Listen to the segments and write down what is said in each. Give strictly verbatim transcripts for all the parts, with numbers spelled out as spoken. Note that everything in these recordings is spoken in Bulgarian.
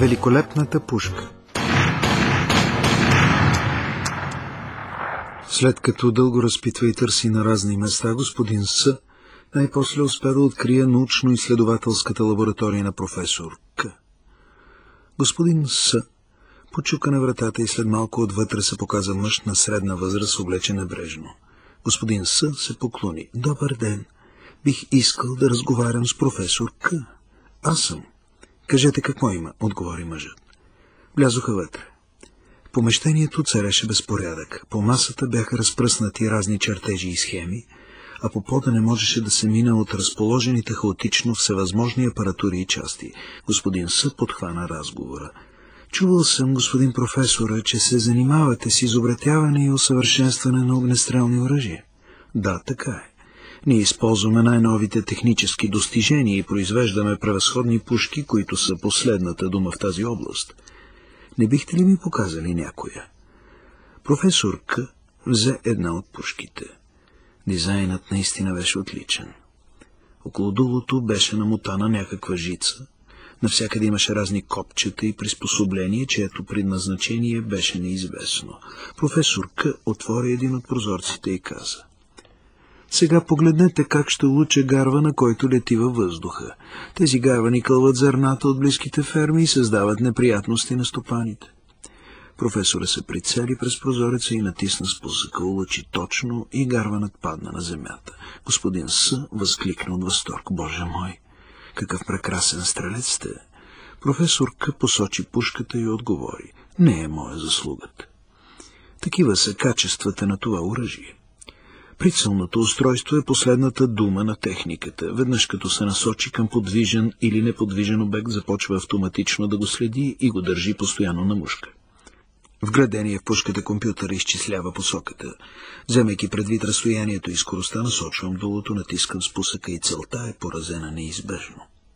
Великолепната пушка. След като дълго разпитва и търси на разни места, господин С. най-после успя да открие научно-изследователската лаборатория на професор К. Господин С. почука на вратата и след малко отвътре се показа мъж на средна възраст, облечен небрежно. Господин С. се поклони. Добър ден. Бих искал да разговарям с професор К. Аз съм. Кажете какво има, отговори мъжът. Влязоха вътре. В помещението цареше безпорядък. По масата бяха разпръснати разни чертежи и схеми, а по пода не можеше да се мине от разположените хаотично всевъзможни апаратури и части. Господин С. подхвана разговора. Чувал съм, господин професора, че се занимавате с изобретяване и усъвършенстване на огнестрелни оръжия. Да, така е. Ние използваме най-новите технически достижения и произвеждаме превъзходни пушки, които са последната дума в тази област. Не бихте ли ми показали някоя? Професор К. взе една от пушките. Дизайнът наистина беше отличен. Около дулото беше намотана някаква жица. Навсякъде имаше разни копчета и приспособления, чието предназначение беше неизвестно. Професор К. отвори един от прозорците и каза: сега погледнете как ще луче гарвана, който лети във въздуха. Тези гарвани кълват зърната от близките ферми и създават неприятности на стопаните. Професора се прицели през прозореца и натисна спусъка, улъчи точно и гарванът падна на земята. Господин С. възкликна от възторг. Боже мой, какъв прекрасен стрелец сте! Професор К. посочи пушката и отговори: не е моя заслугата. Такива са качествата на това оръжие. Прицелното устройство е последната дума на техниката. Веднъж като се насочи към подвижен или неподвижен обект, започва автоматично да го следи и го държи постоянно на мушка. Вградения в пушката компютър изчислява посоката. Вземайки предвид разстоянието и скоростта, насочвам дулото, натискам спусъка и целта е поразена неизбежно.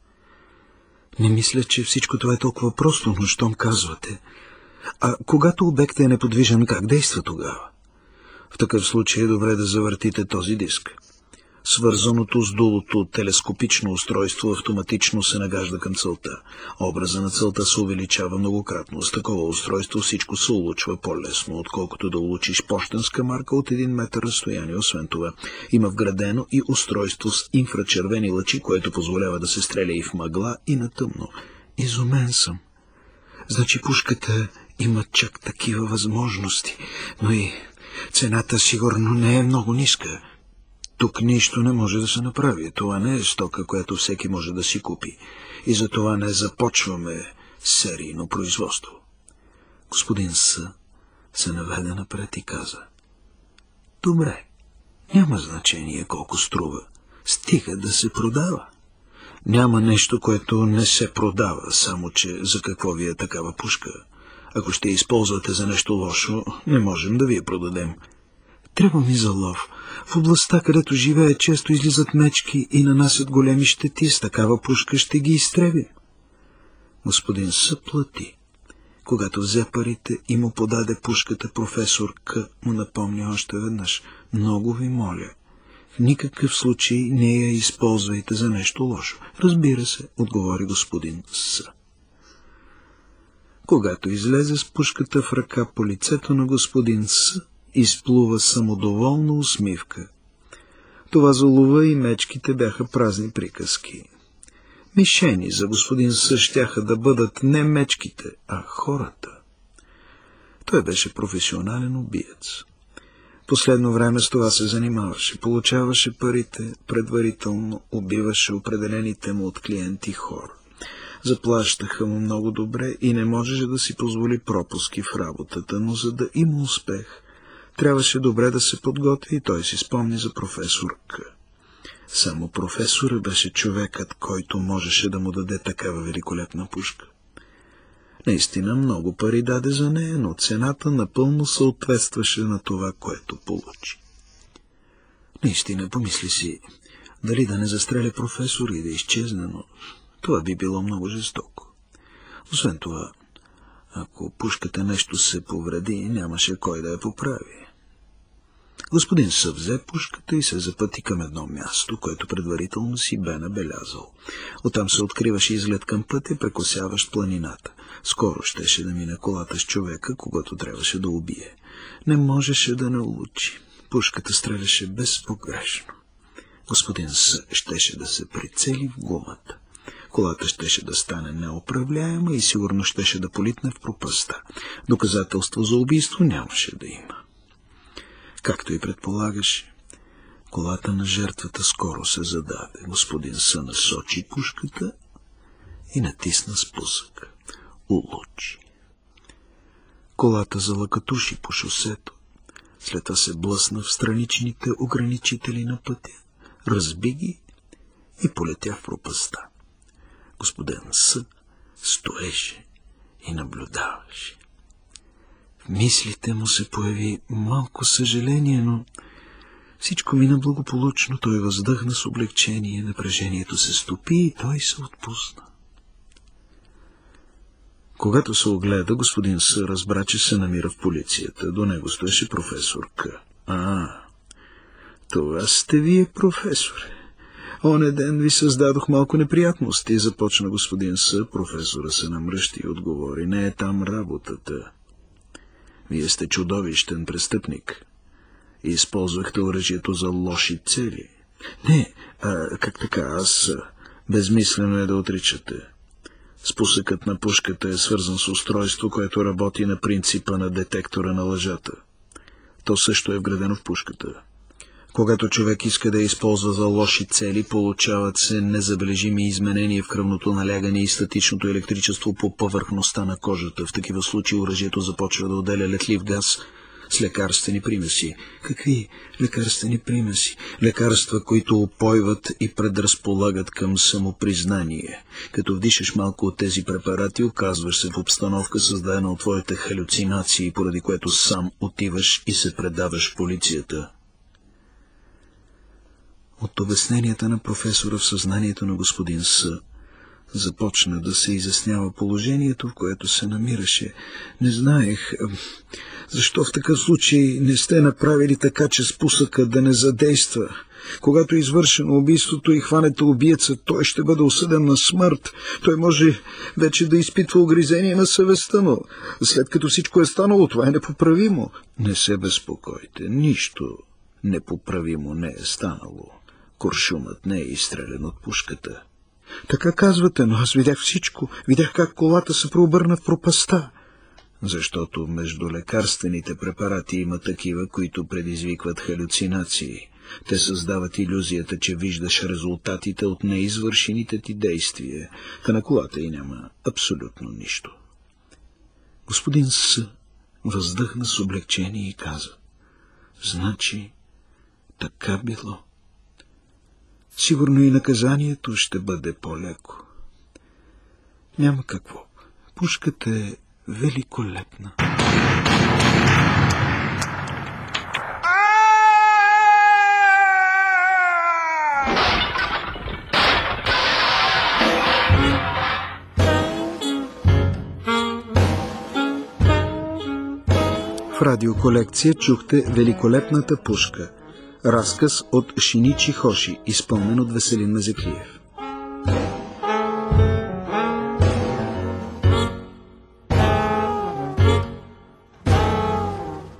Не мисля, че всичко това е толкова просто, но щом казвате. А когато обектът е неподвижен, как действа тогава? В такъв случай е добре да завъртите този диск. Свързаното с дулото телескопично устройство автоматично се нагажда към целта. Образа на целта се увеличава многократно. С такова устройство всичко се улучва по-лесно, отколкото да улучиш пощенска марка от един метър разстояние. Освен това, има вградено и устройство с инфрачервени лъчи, което позволява да се стреля и в мъгла, и на тъмно. Изумен съм. Значи пушката има чак такива възможности, но и цената сигурно не е много ниска. Тук нищо не може да се направи. Това не е стока, която всеки може да си купи. И затова не започваме серийно производство. Господин С. се наведе напред и каза: добре, няма значение колко струва. Стига да се продава. Няма нещо, което не се продава, само че за какво ви е такава пушка? Ако ще използвате за нещо лошо, не можем да ви я продадем. Трябва ми за лов. В областта, където живее, често излизат мечки и нанасят големи щети. С такава пушка ще ги изтребим. Господин С. плати. Когато взе парите и му подаде пушката, професор К. му напомни още веднъж: много ви моля, в никакъв случай не я използвайте за нещо лошо. Разбира се, отговори господин С. Когато излезе с пушката в ръка, по лицето на господин С. изплува самодоволна усмивка. Това за лова и мечките бяха празни приказки. Мишени за господин С. щяха да бъдат не мечките, а хората. Той беше професионален убиец. Последно време с това се занимаваше. Получаваше парите, предварително убиваше определените му от клиенти хора. Заплащаха му много добре и не можеше да си позволи пропуски в работата, но за да има успех, трябваше добре да се подготви и той си спомни за професор К. Само професора беше човекът, който можеше да му даде такава великолепна пушка. Наистина много пари даде за нея, но цената напълно съответстваше на това, което получи. Наистина помисли си, дали да не застреля професора и да изчезне, но това би било много жестоко. Освен това, ако пушката нещо се повреди, нямаше кой да я поправи. Господин С. взе пушката и се запъти към едно място, което предварително си бе набелязал. Оттам се откриваше изглед към пътя, прекосяващ планината. Скоро щеше да мине колата с човека, когато трябваше да убие. Не можеше да не улучи. Пушката стреляше безпогрешно. Господин С. щеше да се прицели в гумата. Колата щеше да стане неуправляема и сигурно щеше да политне в пропаста. Доказателство за убийство нямаше да има. Както и предполагаше, колата на жертвата скоро се зададе. Господин С. насочи пушката и натисна спусъка. Улучи. Колата залъкатуши по шосето. След това се блъсна в страничните ограничители на пътя, разби ги и полетя в пропаста. Господин С. стоеше и наблюдаваше. В мислите му се появи малко съжаление, но всичко мина благополучно. Той въздъхна с облегчение, напрежението се стопи и той се отпусна. Когато се огледа, господин С. разбра, че се намира в полицията. До него стоеше професор К. А, това сте вие, професоре. Оне ден ви създадох малко неприятности, започна господин С. Професора се намръщи и отговори: не е там работата. Вие сте чудовищен престъпник и използвахте оръжието за лоши цели. Не, а, как така, аз... Безмислено е да отричате. Спусъкът на пушката е свързан с устройство, което работи на принципа на детектора на лъжата. То също е вградено в пушката. Когато човек иска да я използва за лоши цели, получават се незабележими изменения в кръвното налягане и статичното електричество по повърхността на кожата. В такива случаи оръжието започва да отделя летлив газ с лекарствени примеси. Какви лекарствени примеси? Лекарства, които опойват и предразполагат към самопризнание. Като вдишаш малко от тези препарати, оказваш се в обстановка, създадена от твоите халюцинации, поради което сам отиваш и се предаваш в полицията. От обясненията на професора в съзнанието на господин С. започна да се изяснява положението, в което се намираше. Не знаех, защо в такъв случай не сте направили така, че спусъкът да не задейства. Когато е извършено убийството и хванете убиеца, той ще бъде осъден на смърт. Той може вече да изпитва огризение на съвестта, но след като всичко е станало, това е непоправимо. Не се безпокойте, нищо непоправимо не е станало. Куршумът не е изстрелян от пушката. Така казвате, но аз видях всичко. Видях как колата се преобърна в пропаста. Защото между лекарствените препарати има такива, които предизвикват халюцинации. Те създават илюзията, че виждаш резултатите от неизвършените ти действия. Та на колата и няма абсолютно нищо. Господин С. въздъхна с облегчение и каза: значи, така било. Сигурно и наказанието ще бъде по-леко. Няма какво. Пушката е великолепна. В радиоколекция чухте Великолепната пушка. Разказ от Шиничи Хоши, изпълнен от Веселин Мезеклиев.